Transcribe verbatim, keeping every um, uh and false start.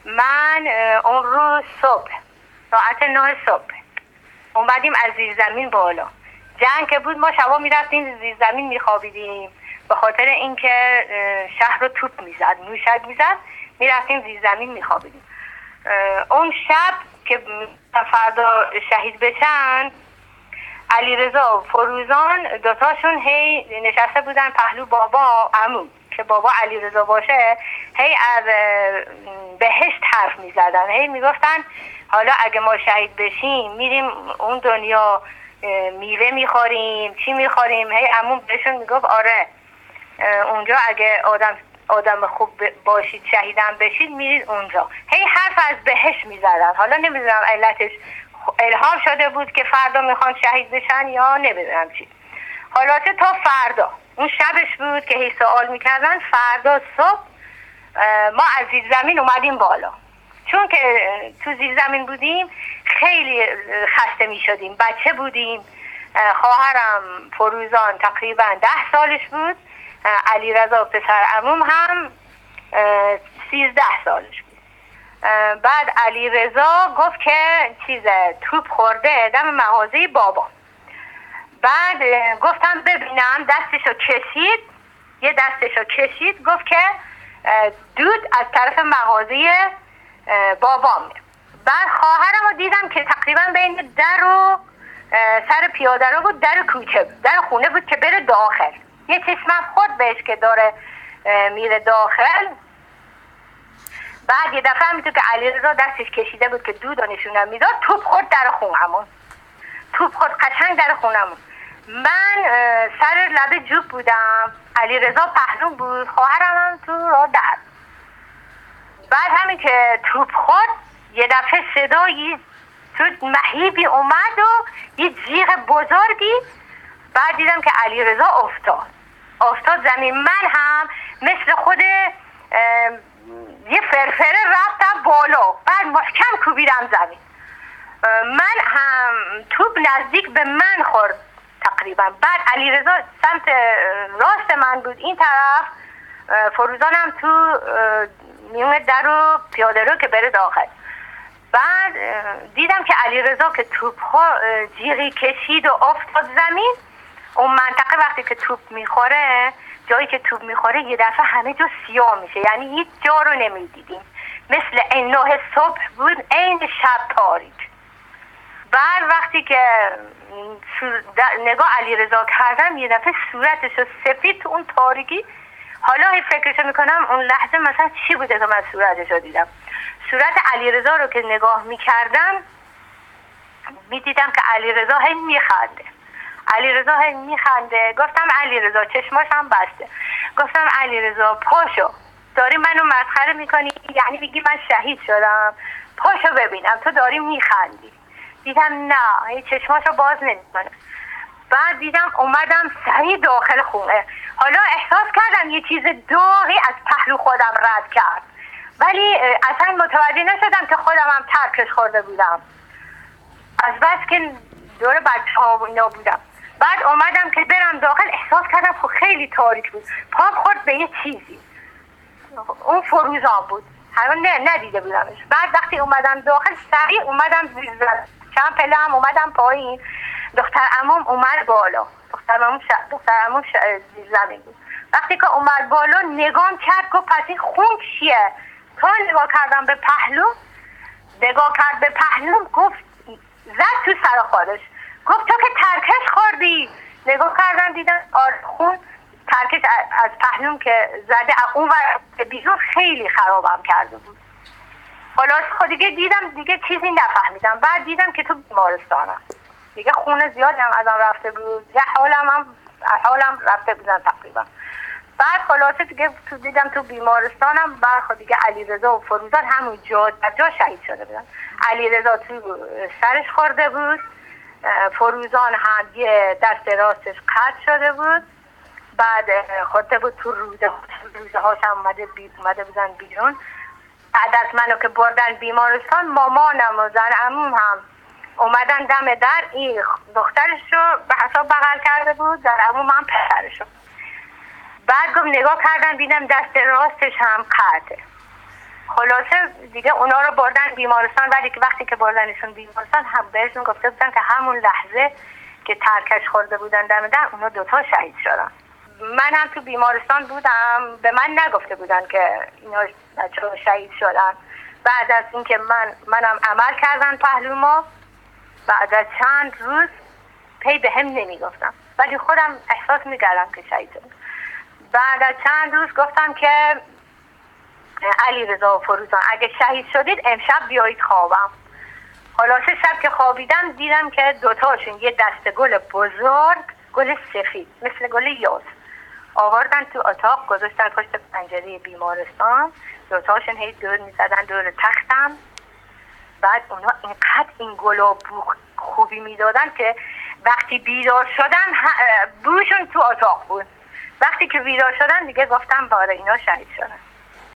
من اون روز صبح ساعت نه صبح اومدیم از زیر زمین بالا. جنگ که بود ما شبا میرفتیم زیر زمین میخوابیدیم به خاطر اینکه شهر رو توپ میزد، موشک میزد، میرفتیم زیر زمین میخوابیدیم. اون شب که فردا شهید بشن، علیرضا و فروزان دوتاشون هی نشسته بودن پهلو بابا عمو که بابا علیرضا باشه، هی از بهشت حرف میزدن، هی میگفتن حالا اگه ما شهید بشیم میریم اون دنیا میوه میخوریم، چی میخوریم. هی عمو بهشون میگفت آره اونجا اگه آدم آدم خوب باشید شهیدم بشید میرید اونجا. هی حرف از بهشت میزدن. حالا نمیدونم علتش الهام شده بود که فردا میخوان شهید بشن یا نمیدونم چی. حالا تا فردا اون شبش بود که هی سوال میکردن. فردا صبح ما از زیر زمین اومدیم بالا. چون که تو زیر زمین بودیم خیلی خسته میشدیم، بچه بودیم. خواهرم فروزان تقریبا ده سالش بود، علیرضا پسر عموم هم سیزده سالش بود. بعد علیرضا گفت که چیز توپ خورده دم مغازه بابا. بعد گفتم ببینم، دستشو کشید، یه دستشو کشید، گفت که دود از طرف مغازه بابام. بعد خواهرم رو دیدم که تقریبا بین در و سر پیاده رو بود، در کوچه بود، در خونه بود که بره داخل. یه چشمم خورد بهش که داره میره داخل. بعد یه دفعه همینطور که علیرضا دستش کشیده بود که دود رو نشونم میداد، توپ خورد در خونمون. توپ خورد قشنگ در خونمون. من سر لبه جوب بودم، علیرضا پهلوم بود، خواهرم هم تو را در. بعد همین که توپ خورد یه دفعه صدایی تو مهیبی اومد و یه جیغ بزرگی. بعد دیدم که علیرضا افتاد افتاد زمین. من هم مثل خود یه فرفره رفتم بالا، بعد محکم کوبیدم زمین. من هم توپ نزدیک به من خورد تقریبا. بعد علیرضا سمت راست من بود این طرف، فروزانم تو میون در و پیاده رو که بره داخل. بعد دیدم که علیرضا که توپ ها جیغی کشید و افتاد زمین. اون منطقه وقتی که توپ میخوره، جایی که توپ میخوره یه دفعه همه جا سیاه میشه، یعنی هیچ جا رو نمیدیدیم، مثل این نه صبح بود، این شب تاریک. بعد وقتی که نگاه علیرضا کردم یه دفعه صورتش رو سفید تو اون تاریکی. حالا هی فکرشو میکنم اون لحظه مثلا چی بوده که من صورتش رو دیدم. صورت علیرضا رو که نگاه میکردم میدیدم که علیرضا هی میخنده. علیرضا هی میخنده. گفتم علیرضا، چشماش هم بسته، گفتم علیرضا پاشو، داری منو مسخره میکنی؟ یعنی میگی من شهید شدم؟ پاشو ببینم، تو داری میخندی. دیدم نه، هی چشماشو باز نمیکنه. بعد دیدم اومدم سریع داخل خونه. حالا احساس کردم یه چیز داغی از پهلو خودم رد کرد، ولی اصلا متوجه نشدم که خودم هم ترکش خورده بودم، از بس که دور بچه ها اینا بودم. بعد اومدم که برم داخل، احساس کردم خب خیلی تاریک بود. پام خورد به یه چیزی، اون فروزان بود، هنوز نه ندیده بودمش. بعد وقتی اومدم داخل سریع اومدم زیر چند پله هم اومدم پایین. دختر عموم اومد بالا، دختر عموم ش... دختر عموم ش... زیر زمین بود. وقتی که اومد بالا نگام کرد، گفت پس این خون چیه؟ تا نگاه کردم به پهلو، نگاه کرد به پهلو، گفت زد تو سر خودش، گفت تو که ترکش خوردی. نگاه کردم دیدم آره خون ترکش از پهلوم که زده اون ور بیرون خیلی خرابم کرده بود. خلاص خود دیگه دیدم دیگه چیزی نفهمیدم. بعد دیدم که تو بیمارستانم دیگه، خون زیاد هم ازم رفته بود، یه حالم هم حالم رفته بودن تقریبا. بعد خلاصه دیگه تو دیدم تو بیمارستانم. بعد خود دیگه علیرضا و فروزان همون جا در جا شهید شده بودن. علیرضا تو سرش خورده بود، فروزان هم یه دست راستش قطع شده بود. بعد خورده بود تو روزه روزه هاش هم اومده, بی... اومده بودن بیرون. بعد از منو که بردن بیمارستان، مامانم و زن عموم هم اومدن دم در. این دخترش رو به حساب بغل کرده بود، زن عموم هم پسرش رو. بعد گفت نگاه کردن دیدم دست راستش هم قطعه. خلاصه دیگه اونا رو بردن بیمارستان، ولی که وقتی که بردنشون بیمارستان هم بهشون گفته بودن که همون لحظه که ترکش خورده بودن دم در اونا دوتا شهید شدن. من هم تو بیمارستان بودم، به من نگفته بودن که اینا بچه‌ها شهید شدن. بعد از اینکه من منم عمل کردن پهلوما، بعد از چند روز پی به هم نمیگفتم، ولی خودم احساس میکردم که شهید شدم. بعد از چند روز گفتم که علی رضا و فروزان اگه شهید شدید امشب بیایید خوابم. خلاصه شب که خوابیدم دیدم که دوتاشون یه دسته گل بزرگ، گل سفید مثل گل یاس، آوردن تو اتاق گذاشتن پشت پنجره بیمارستان. دوتاشون هی دور میزدن دور تختم. بعد اونا اینقدر این گلا بو خوبی میدادن که وقتی بیدار شدم بوشون تو اتاق بود. وقتی که بیدار شدن دیگه گفتم باره اینا شهید شدن.